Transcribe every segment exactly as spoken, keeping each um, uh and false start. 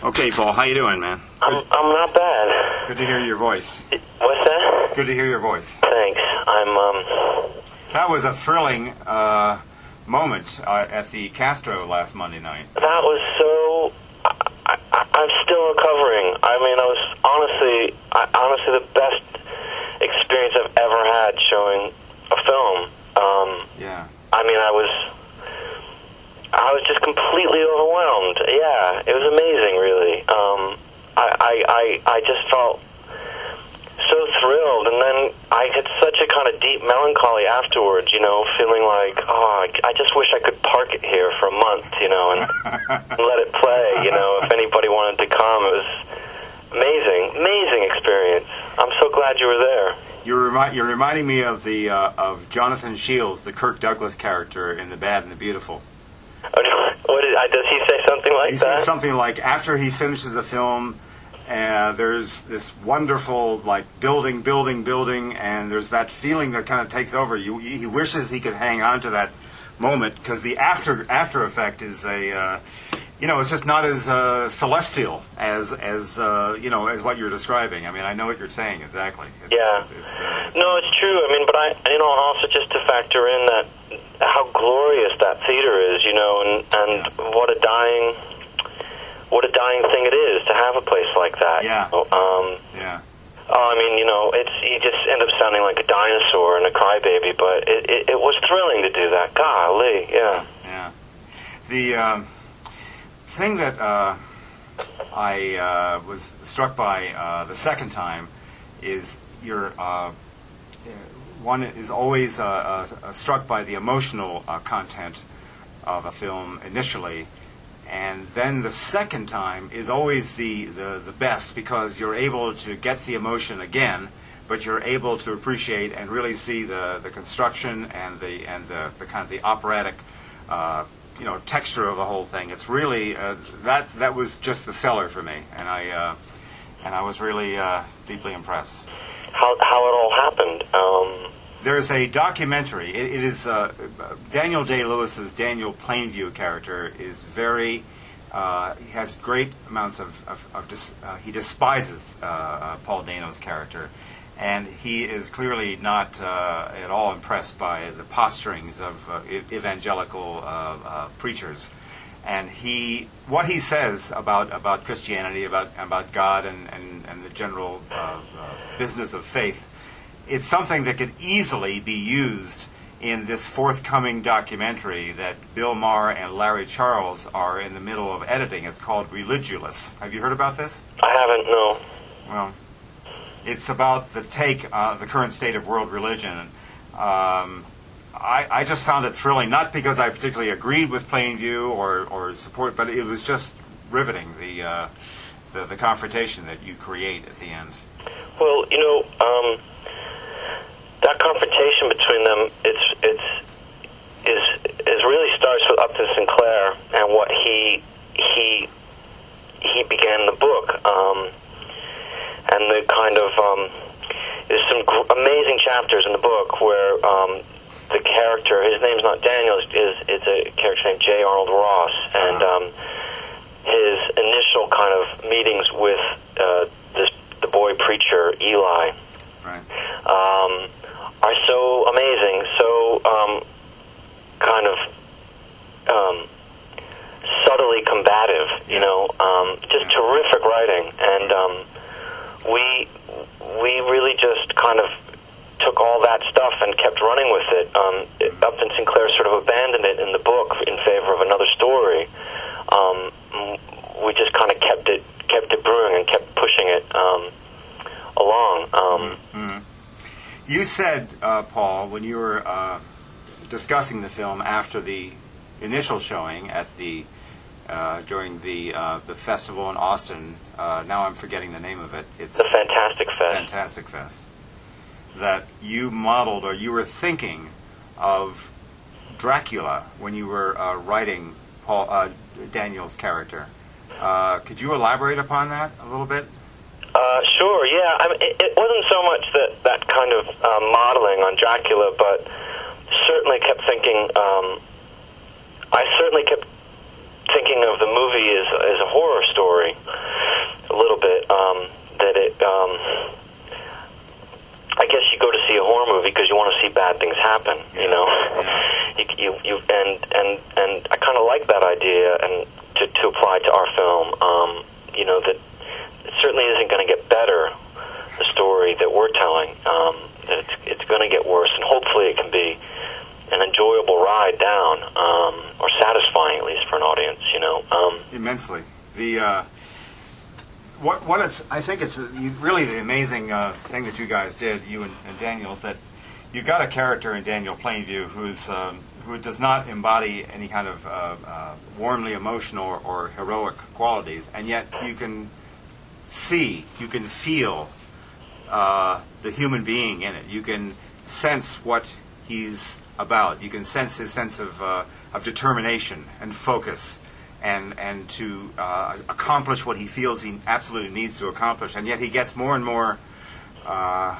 Okay, Paul, how you doing, man? I'm I'm not bad. Good to hear your voice. What's that? Good to hear your voice. Thanks. I'm um. That was a thrilling uh, moment uh, at the Castro last Monday night. That was so. I, I, I'm still recovering. I mean, I was honestly, I, honestly the best experience I've ever had showing a film. Um, yeah. I mean, I was. I was just completely overwhelmed. Yeah, it was amazing, really. Um, I, I, I, I just felt so thrilled, and then I had such a kind of deep melancholy afterwards, you know, feeling like, oh, I, I just wish I could park it here for a month, you know, and, and let it play, you know, if anybody wanted to come. It was amazing, amazing experience. I'm so glad you were there. You're, remi- you're reminding me of the uh, of Jonathan Shields, the Kirk Douglas character in The Bad and the Beautiful. What is, does he say something like he that? He says something like, after he finishes a film, uh, there's this wonderful, like, building, building, building, and there's that feeling that kind of takes over. You, he wishes he could hang on to that moment, because the after after effect is a, uh, you know, it's just not as uh, celestial as, as uh, you know, as what you're describing. I mean, I know what you're saying, exactly. It's, yeah. It's, it's, uh, it's, no, it's true. I mean, but I, you know, also just to factor in that, how glorious that theater is, you know, and, and yeah. what a dying, what a dying thing it is to have a place like that. Yeah. So, um, yeah. Oh, I mean, you know, it's you just end up sounding like a dinosaur and a crybaby, but it, it, it was thrilling to do that. Golly, yeah. Yeah. The um, thing that uh, I uh, was struck by uh, the second time is your uh, one is always uh, uh, struck by the emotional uh, content of a film initially, and then the second time is always the, the, the best, because you're able to get the emotion again, but you're able to appreciate and really see the, the construction and the and the, the kind of the operatic uh, you know texture of the whole thing. It's really uh, that that was just the seller for me, and I uh, and I was really uh, deeply impressed. How how it all happened. Um There's a documentary. It, it is uh, Daniel Day-Lewis's Daniel Plainview character is very. Uh, he has great amounts of. of, of dis, uh, he despises uh, uh, Paul Dano's character, and he is clearly not uh, at all impressed by the posturings of uh, evangelical uh, uh, preachers. And he, what he says about about Christianity, about about God, and and, and the general uh, uh, business of faith. It's something that could easily be used in this forthcoming documentary that Bill Maher and Larry Charles are in the middle of editing. It's called Religulous. Have you heard about this? I haven't, no. Well, it's about the take, uh, the current state of world religion. Um, I, I just found it thrilling, not because I particularly agreed with Plainview or, or support, but it was just riveting, the, uh, the the confrontation that you create at the end. Well, you know, um... that confrontation between them, it's it's is is really starts with Upton Sinclair and what he he he began in the book, um, and the kind of um, there's some gr- amazing chapters in the book where um, the character, his name's not Daniel, is is a character named J. Arnold Ross, and um, his initial kind of meetings with uh, this the boy preacher Eli. Right. Um, are so amazing, so um, kind of um, subtly combative, you know, um, just terrific writing, and um, we we really just kind of took all that stuff and kept running with it. Um, it Upton Sinclair sort of abandoned it in the book in favor of another story. Um, we just kind of kept it kept it brewing and kept pushing it um, along. Um, mm-hmm. You said, uh, Paul, when you were uh, discussing the film after the initial showing at the uh, during the uh, the festival in Austin, uh, now I'm forgetting the name of it. It's the Fantastic Fest. Fantastic Fest. That you modeled, or you were thinking of Dracula when you were uh, writing Paul uh, Daniel's character. Uh, could you elaborate upon that a little bit? Uh, sure, yeah. I mean, it, it wasn't so much that, that kind of uh, modeling on Dracula, but certainly kept thinking, um, I certainly kept thinking of the movie as, as a horror story a little bit. Um, that it, um, I guess you go to see a horror movie because you want to see bad things happen. You know, you, you, you and and and I kind of like that idea, and to, to apply to our film. Um, you know that it certainly isn't going to get better. The story that we're telling, um, that it's it's going to get worse, and hopefully it can be an enjoyable ride down, um, or satisfying at least for an audience. You know, um, immensely. The uh, what what is I think it's really the amazing uh, thing that you guys did, you and, and Daniel, is that you've got a character in Daniel Plainview who's um, who does not embody any kind of uh, uh, warmly emotional or, or heroic qualities, and yet you can see, you can feel uh, the human being in it. You can sense what he's about. You can sense his sense of uh, of determination and focus, and and to uh, accomplish what he feels he absolutely needs to accomplish. And yet he gets more and more, uh,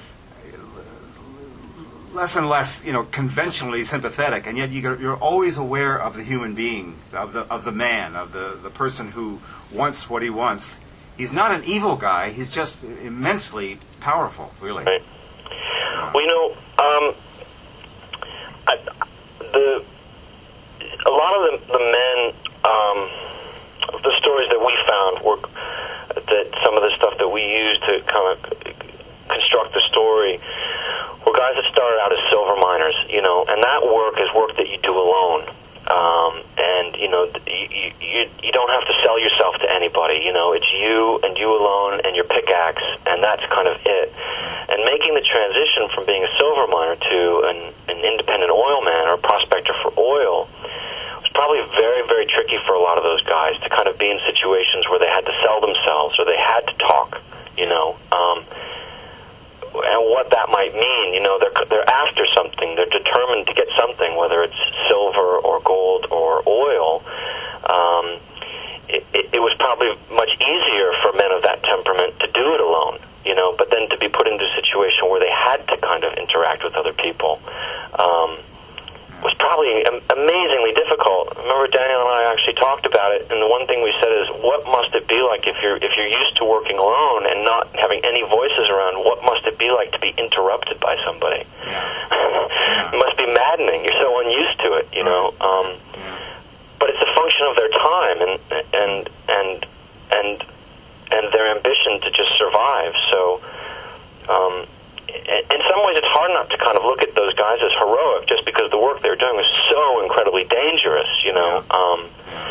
less and less, you know, conventionally sympathetic. And yet you, you're always aware of the human being, of the of the man, of the the person who wants what he wants. He's not an evil guy. He's just immensely powerful, really. Right. Well, you know, um, I, the a lot of the, the men, um, the stories that we found were that some of the stuff that we used to kind of construct the story were guys that started out as silver miners, you know, and that work is work that you do alone. Um, and, you know, you, you, you don't have to sell yourself to anybody, you know, it's you and you alone and your pickaxe, and that's kind of it. And making the transition from being a silver miner to an, an independent oil man or a prospector for oil was probably very, very tricky for a lot of those guys to kind of be in situations where they had to sell themselves or they had to talk, you know. Um, and what that might mean, you know, they're they're after something, they're determined to get something, whether it's silver or gold or oil. Um, it, it, it was probably much easier for men of that temperament to do it alone, you know, but then to be put into a situation where they had to kind of interact with other people um, was probably am- amazingly difficult. I remember Daniel and I actually talked about it, and the one thing we said is, what must it be like if you're if you're used to working alone and not having any voices around? What must it be like to be interrupted by somebody? Yeah. Yeah. It must be maddening. You're so unused to it, you know. Um, yeah. But it's a function of their time and and and and and their ambition to just survive. So. Um, In some ways, it's hard not to kind of look at those guys as heroic, just because the work they were doing was so incredibly dangerous. You know, um,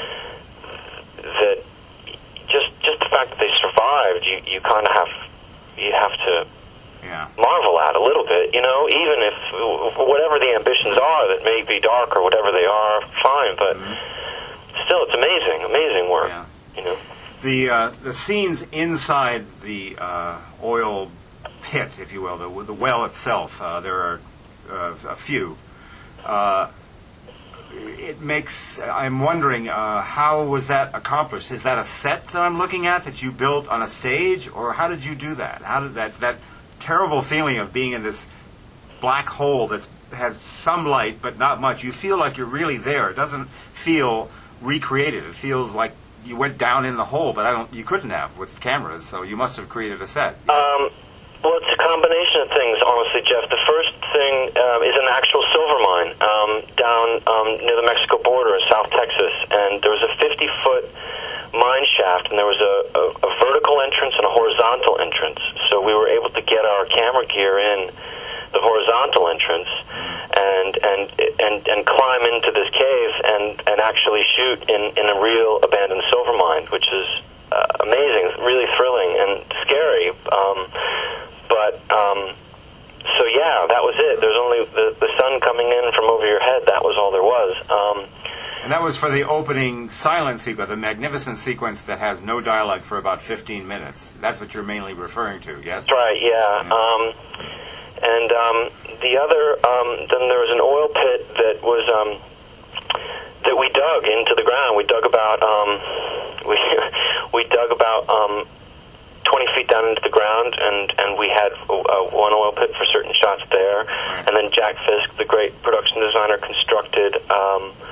that just just the fact that they survived, you, you kind of have you have to yeah. marvel at a little bit. You know, even if whatever the ambitions are that may be dark or whatever they are, fine. But mm-hmm. still, it's amazing, amazing work. Yeah. You know, the uh, the scenes inside the uh, oil pit, if you will, the, the well itself, uh, there are uh, a few. Uh, it makes, I'm wondering, uh, how was that accomplished? Is that a set that I'm looking at that you built on a stage, or how did you do that? How did that, that terrible feeling of being in this black hole that has some light but not much, you feel like you're really there. It doesn't feel recreated. It feels like you went down in the hole, but I don't, you couldn't have with cameras, so you must have created a set. Um, Well, it's a combination of things, honestly, Jeff. The first thing um, is an actual silver mine um, down um, near the Mexico border in South Texas, and there was a fifty-foot mine shaft, and there was a, a, a vertical entrance and a horizontal entrance. So we were able to get our camera gear in the horizontal entrance and and and, and climb into this cave and, and actually shoot in, in a real abandoned silver mine, which is uh, amazing, really thrilling and scary. Um, But, um, so yeah, that was it. There's only the, the sun coming in from over your head. That was all there was. Um, and that was for the opening silent sequence, the magnificent sequence that has no dialogue for about fifteen minutes. That's what you're mainly referring to, yes? That's right, yeah. yeah. Um, and um, the other, um, then there was an oil pit that was, um, that we dug into the ground. We dug about, um, we, we dug about, um, twenty feet down into the ground, and, and we had uh, one oil pit for certain shots there. And then Jack Fisk, the great production designer, constructed um,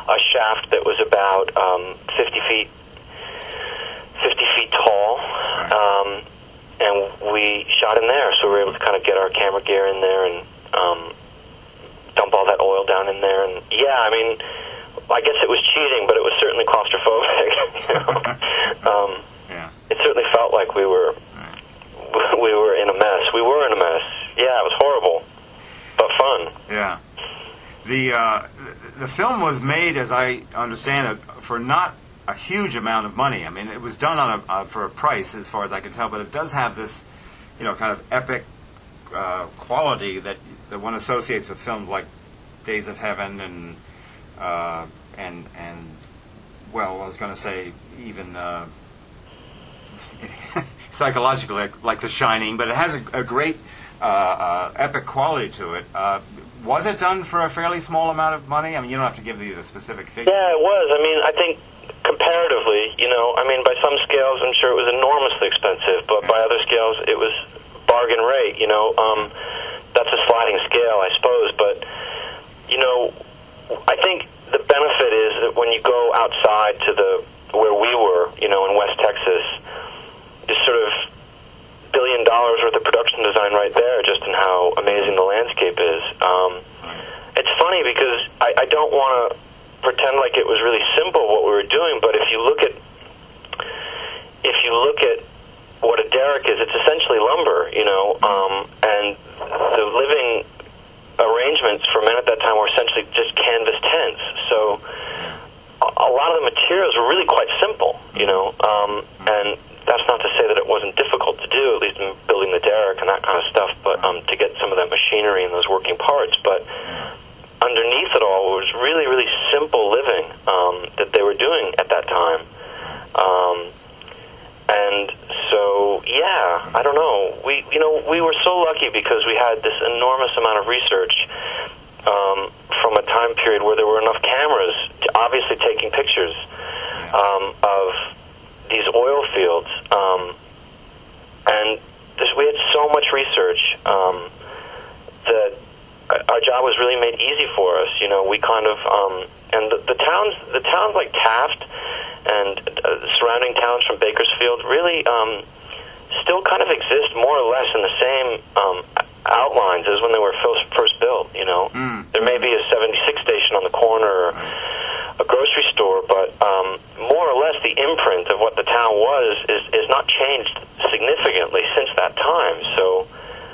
a shaft that was about um, fifty feet fifty feet tall, um, and we shot in there. So we were able to kind of get our camera gear in there and um, dump all that oil down in there. And yeah, I mean, I guess it was cheating, but it was certainly claustrophobic. You know? um, yeah. It certainly felt like we were right. we were in a mess. We were in a mess. Yeah, it was horrible, but fun. Yeah. The uh, the film was made, as I understand it, for not a huge amount of money. I mean, it was done on a uh, for a price, as far as I can tell, but it does have this, you know, kind of epic uh, quality that that one associates with films like Days of Heaven and uh, and and well, I was going to say even uh, psychologically like, like The Shining, but it has a, a great uh, uh, epic quality to it. Uh, was it done for a fairly small amount of money? I mean, you don't have to give the, the specific figure. Yeah, it was. I mean, I think comparatively, you know, I mean, by some scales, I'm sure it was enormously expensive, but by other scales, it was bargain rate, you know. Um, that's a sliding scale, I suppose, but, you know, I think the benefit is that when you go outside to the, where we were, you know, in West Texas, just sort of billion dollars worth of production design right there, just in how amazing the landscape is. Um, it's funny because I, I don't want to pretend like it was really simple what we were doing, but if you look at if you look at what a derrick is, it's essentially lumber, you know, um, and the living arrangements for men at that time were essentially just canvas tents. So a, a lot of the materials were really quite simple, you know, um, and that's not to say that it wasn't difficult to do, at least in building the derrick and that kind of stuff, but um, to get some of that machinery and those working parts. But underneath it all was really, really simple living um, that they were doing at that time. Um, and so, yeah, I don't know. We, you know, we were so lucky because we had this enormous amount of research um, from a time period where there were enough cameras to obviously taking pictures um, of these oil fields, um, and this, we had so much research um, that our job was really made easy for us. You know, we kind of um, and the, the towns, the towns like Taft and uh, surrounding towns from Bakersfield, really um, still kind of exist more or less in the same um, outlines as when they were first, first built. You know, mm. there may be a seventy-six station on the corner, or a grocery store, but um, more or less the imprint of what the town was is, is not changed significantly since that time. So,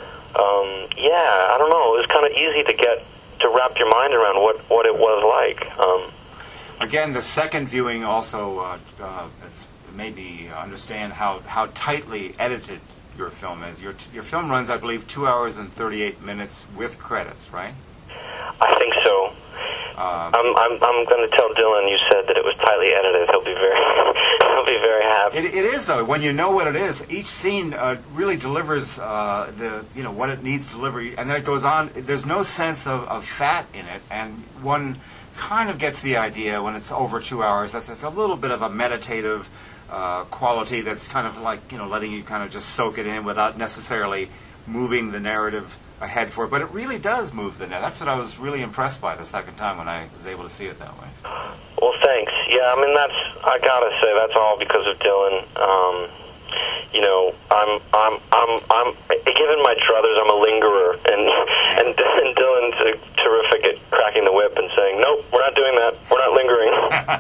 um, yeah, I don't know. It was kind of easy to get to wrap your mind around what, what it was like. Um, Again, the second viewing also uh, uh, it's maybe understand how, how tightly edited your film is. Your your film runs, I believe, two hours and thirty-eight minutes with credits, right? I think so. Uh, I'm I'm I'm going to tell Dylan you said that it was tightly edited. He'll be very he'll be very happy. It, it is, though. When you know what it is, each scene uh, really delivers uh, the you know what it needs to deliver, and then it goes on. There's no sense of, of fat in it, and one kind of gets the idea when it's over two hours that there's a little bit of a meditative uh, quality that's kind of like you know letting you kind of just soak it in without necessarily moving the narrative ahead for it, but it really does move the net. That's what I was really impressed by the second time when I was able to see it that way. Well, thanks. Yeah, I mean, that's, I gotta say, that's all because of Dylan. Um, you know, I'm, I'm, I'm, I'm, given my druthers, I'm a lingerer, and, and, and Dylan's terrific at cracking the whip and saying, nope, we're not doing that, we're not lingering.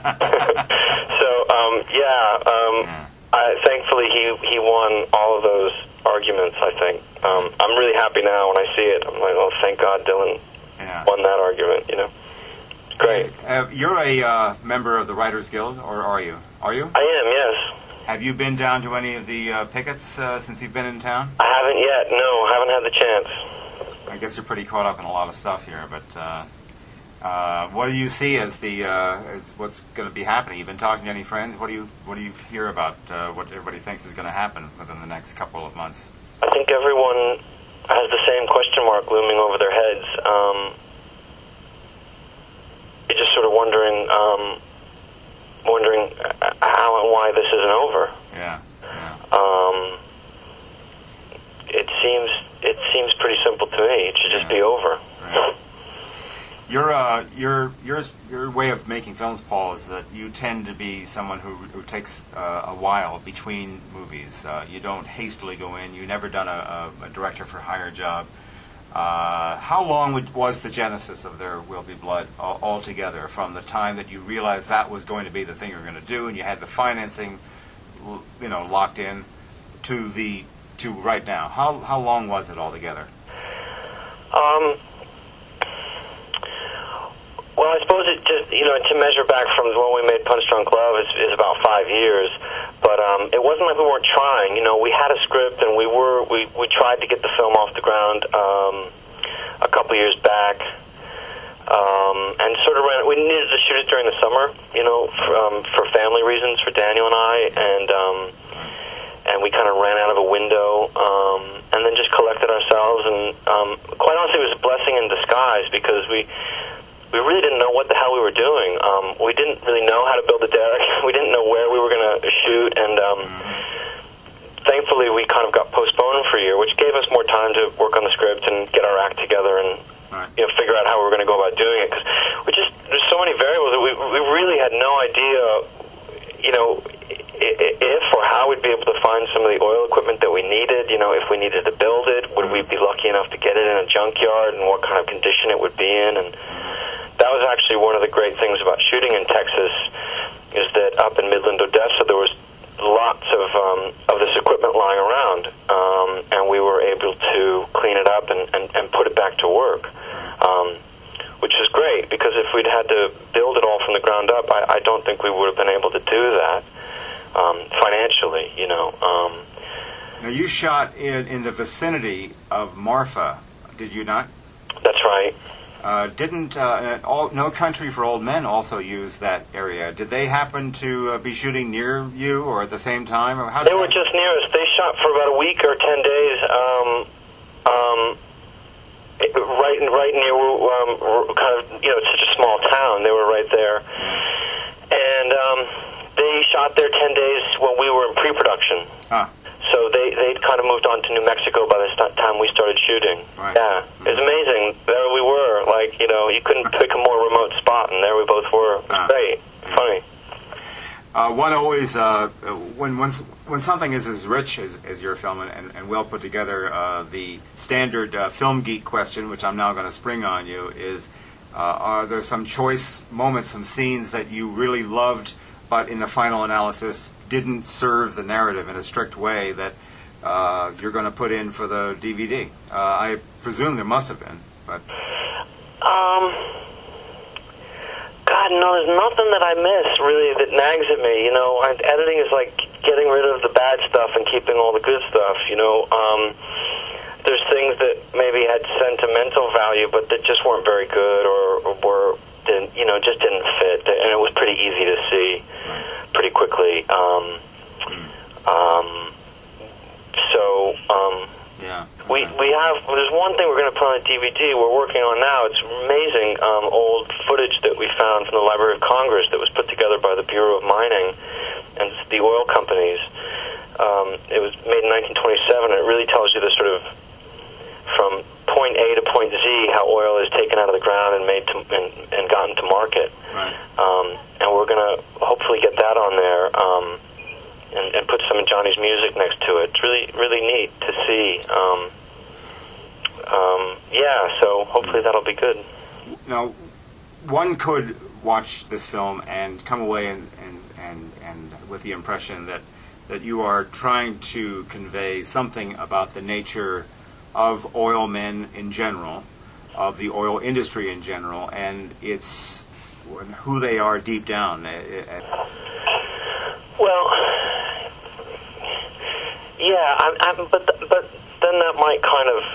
So, um, yeah, um, I, thankfully he, he won all of those arguments, I think. Um, I'm really happy now when I see it. I'm like, oh, thank God Dylan yeah. won that argument, you know. It's great. Uh, you're a uh, member of the Writers Guild, or are you? Are you? I am, yes. Have you been down to any of the uh, pickets uh, since you've been in town? I haven't yet, no. I haven't had the chance. I guess you're pretty caught up in a lot of stuff here, but uh, uh, what do you see as the uh, as what's going to be happening? You've been talking to any friends? What do you what do you hear about uh, what everybody thinks is going to happen within the next couple of months? I think everyone has the same question mark looming over their heads. Um, you're just sort of wondering, um, wondering how and why this isn't over. Yeah. yeah. Um, it seems it seems pretty simple to me. It should just yeah. be over. Right. Your uh, your yours your way of making films, Paul, is that you tend to be someone who who takes uh, a while between movies. Uh, you don't hastily go in. You've never done a, a, a director for hire job. Uh, how long would, was the genesis of There Will Be Blood all, altogether, from the time that you realized that was going to be the thing you were going to do, and you had the financing, you know, locked in, to the to right now? How how long was it altogether? Um. Well, I suppose it just, you know, to measure back from when we made Punch Drunk Love is, is about five years. But um, it wasn't like we weren't trying. You know, we had a script and we were we, we tried to get the film off the ground um, a couple years back, um, and sort of ran. We needed to shoot it during the summer, you know, for, um, for family reasons for Daniel and I, and um, and we kind of ran out of a window, um, and then just collected ourselves. And um, quite honestly, it was a blessing in disguise, because we. We really didn't know what the hell we were doing. Um, we didn't really know how to build a derrick. We didn't know where we were going to shoot, and um, thankfully we kind of got postponed for a year, which gave us more time to work on the script and get our act together and right. you know figure out how we were going to go about doing it. Because we just there's so many variables that we we really had no idea, you know, if or how we'd be able to find some of the oil equipment that we needed. You know, if we needed to build it, would we be lucky enough to get it in a junkyard, and what kind of condition it would be in, and that was actually one of the great things about shooting in Texas, is that up in Midland, Odessa, there was lots of um, of this equipment lying around, um, and we were able to clean it up and, and, and put it back to work, um, which is great, because if we'd had to build it all from the ground up, I, I don't think we would have been able to do that um, financially, you know. Um, now, you shot in, in the vicinity of Marfa, did you not? That's right. Uh, didn't uh, all, No Country for Old Men also use that area? Did they happen to uh, be shooting near you or at the same time? Or how they were that... just near us. They shot for about a week or ten days, um, um, right right near, um, kind of, you know, it's such a small town. They were right there, and um, they shot there ten days when we were in pre-production. Huh. So they they'd kind of moved on to New Mexico by the time we started shooting. Right. Yeah, mm-hmm. It was amazing. There we were, like, you know, you couldn't pick a more remote spot, and there we both were. It was uh, great, yeah. Funny. Uh, one always, uh, when when when something is as rich as, as your film and, and well put together, uh, the standard uh, film geek question, which I'm now going to spring on you, is: uh, are there some choice moments, some scenes that you really loved, but in the final analysis didn't serve the narrative in a strict way that uh, you're going to put in for the D V D? Uh, I presume there must have been, but... Um, God, no, there's nothing that I miss, really, that nags at me. You know, I, editing is like getting rid of the bad stuff and keeping all the good stuff, you know. Um, there's things that maybe had sentimental value, but that just weren't very good, or, or were, didn't, you know, just didn't fit, and it was pretty easy to see pretty quickly. Um, um, so, um, yeah. Okay. we we have, there's one thing we're going to put on a D V D we're working on now. It's amazing um, old footage that we found from the Library of Congress that was put together by the Bureau of Mining and the oil companies. Um, it was made in nineteen twenty-seven, and it really tells you the sort of, from point A to point Z, how oil is taken out of the ground and made to, and, and gotten to market. Right. Um, and we're going to hopefully get that on there, um, and, and put some of Johnny's music next to it. It's really, really neat to see. Um, um, yeah, so hopefully that'll be good. Now, one could watch this film and come away and, and, and, and with the impression that, that you are trying to convey something about the nature of oil men in general, of the oil industry in general, and it's who they are deep down. Well, yeah, I'm, I'm, but but then that might kind of,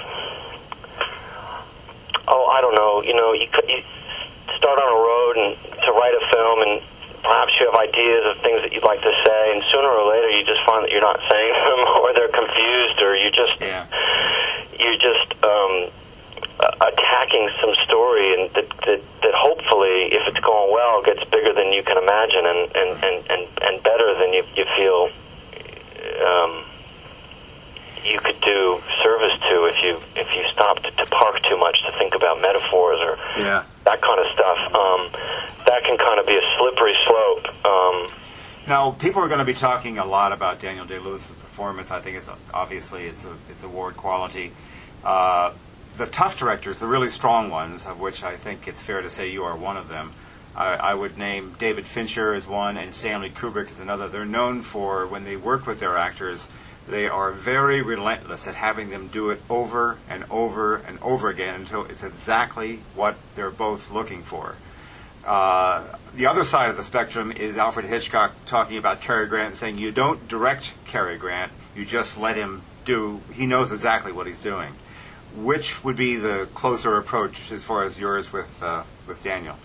oh, I don't know. You know, you could you start on a road and to write a film, and perhaps you have ideas of things that you'd like to say, and sooner or later you just find that you're not saying them, or they're confused, or you just. Yeah. You're just um, attacking some story, and that, that that hopefully, if it's going well, gets bigger than you can imagine, and and, and, and, and better than you you feel um, you could do service to if you if you stopped to park too much to think about about metaphors or yeah. that kind of stuff. Um, that can kind of be a slippery slope. Um, now, people are going to be talking a lot about Daniel Day-Lewis's performance. I think it's obviously it's a it's award quality. Uh, the tough directors, the really strong ones, of which I think it's fair to say you are one of them. I, I would name David Fincher as one and Stanley Kubrick as another. They're known for, when they work with their actors, they are very relentless at having them do it over and over and over again until it's exactly what they're both looking for. Uh, the other side of the spectrum is Alfred Hitchcock talking about Cary Grant and saying you don't direct Cary Grant, you just let him do, he knows exactly what he's doing. Which would be the closer approach as far as yours with uh, with Daniel?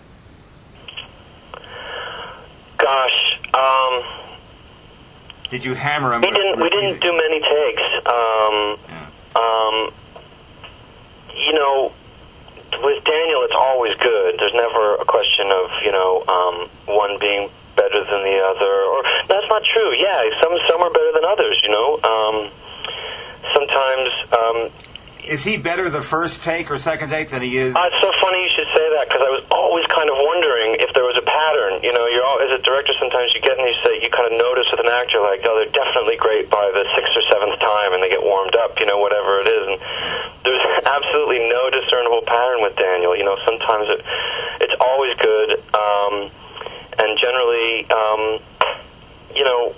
Gosh, um... Did you hammer him? We didn't. We didn't do many takes. Um, yeah. um, you know, with Daniel, it's always good. There's never a question of you know um, one being better than the other. Or that's not true. Yeah, some some are better than others. You know, um, sometimes. Um, Is he better the first take or second take than he is? Uh, it's so funny you should say that because I was always kind of wondering if there was a pattern. You know, you're all, as a director, sometimes you get and you say you kind of notice with an actor like, oh, they're definitely great by the sixth or seventh time, and they get warmed up. You know, whatever it is, and there's absolutely no discernible pattern with Daniel. You know, sometimes it it's always good, um, and generally, um, you know.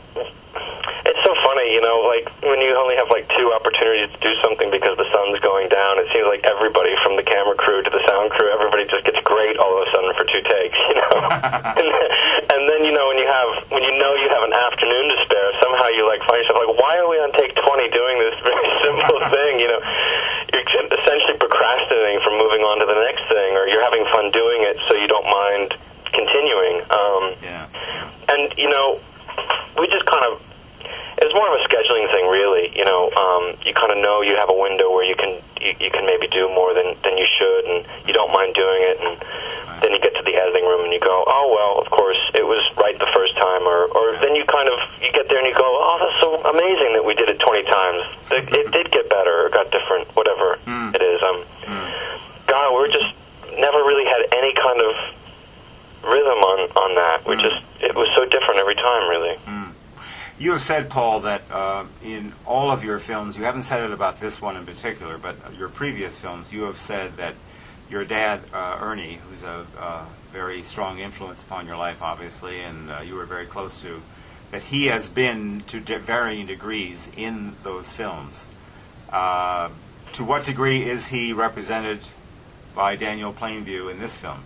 It's so funny, you know, like, when you only have, like, two opportunities to do something because the sun's going down, it seems like everybody, from the camera crew to the sound crew, everybody just gets great all of a sudden for two takes, you know? and, then, and then, you know, when you have, when you know you have an afternoon to spare, somehow you, like, find yourself, like, why are we on take twenty doing this very simple thing, you know? You're essentially procrastinating from moving on to the next thing, or you're having fun doing it so you don't mind continuing. Um, yeah. And, you know, we just kind of, it's more of a scheduling thing, really. You know, um, you kind of know you have a window where you can you, you can maybe do more than, than you should, and you don't mind doing it. And then you get to the editing room and you go, oh well, of course it was right the first time, or or then you kind of you get there and you go, oh, that's so amazing that we did it twenty times. It, it did get better, or got different, whatever mm. it is. Um, mm. God, we were just never really had any kind of rhythm on on that. We mm. just it was so different every time, really. Mm. You have said, Paul, that uh, in all of your films, you haven't said it about this one in particular, but your previous films, you have said that your dad, uh, Ernie, who's a uh, very strong influence upon your life, obviously, and uh, you were very close to, that he has been to de- varying degrees in those films. Uh, to what degree is he represented by Daniel Plainview in this film?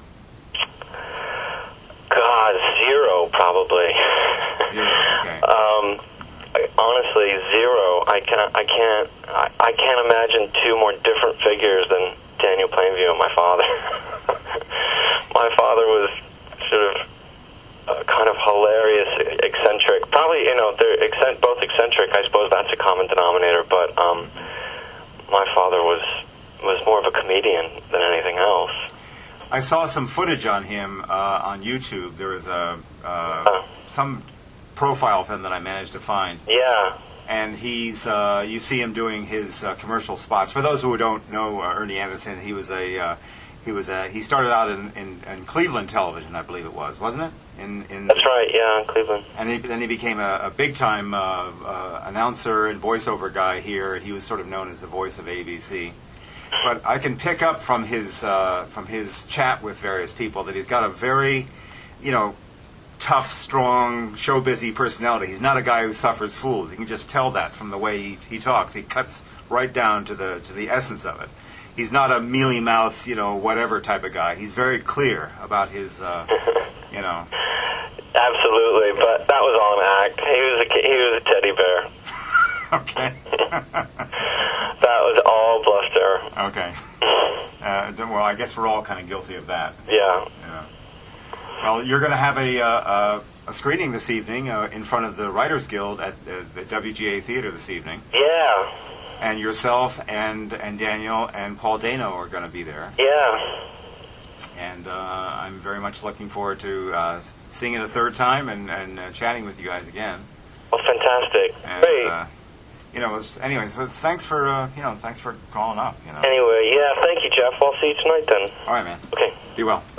God, zero, probably. Zero, okay. um, honestly, zero. I can't. I can't. I, I can't imagine two more different figures than Daniel Plainview and my father. My father was sort of uh, kind of hilarious, eccentric. Probably, you know, they're eccentric, both eccentric. I suppose that's a common denominator. But um, my father was was more of a comedian than anything else. I saw some footage on him uh, on YouTube. There was a uh, uh, some profile of him that I managed to find. Yeah. And he's uh, you see him doing his uh, commercial spots. For those who don't know uh, Ernie Anderson, he was a uh, he was a, he started out in, in, in Cleveland television, I believe it was, wasn't it? In, in That's right. Yeah, in Cleveland. And he, then he became a, a big time uh, uh, announcer and voiceover guy here. He was sort of known as the voice of A B C. But I can pick up from his uh, from his chat with various people that he's got a very, you know, tough, strong, show-busy personality. He's not a guy who suffers fools. You can just tell that from the way he, he talks. He cuts right down to the to the essence of it. He's not a mealy-mouthed, you know, whatever type of guy. He's very clear about his, uh, you know. Absolutely, but that was all an act. He was a he was a teddy bear. Okay. That was all bluster. Okay. Uh, well, I guess we're all kind of guilty of that. Yeah. Yeah. Well, you're going to have a, uh, a screening this evening uh, in front of the Writers Guild at uh, the W G A Theater this evening. Yeah. And yourself and, and Daniel and Paul Dano are going to be there. Yeah. And uh, I'm very much looking forward to uh, seeing it a third time and, and uh, chatting with you guys again. Well, fantastic. And, Great. Uh, you know, it was, anyways, so thanks for uh, you know, thanks for calling up. You know. Anyway, yeah, thank you, Jeff. I'll see you tonight then. All right, man. Okay. Be well.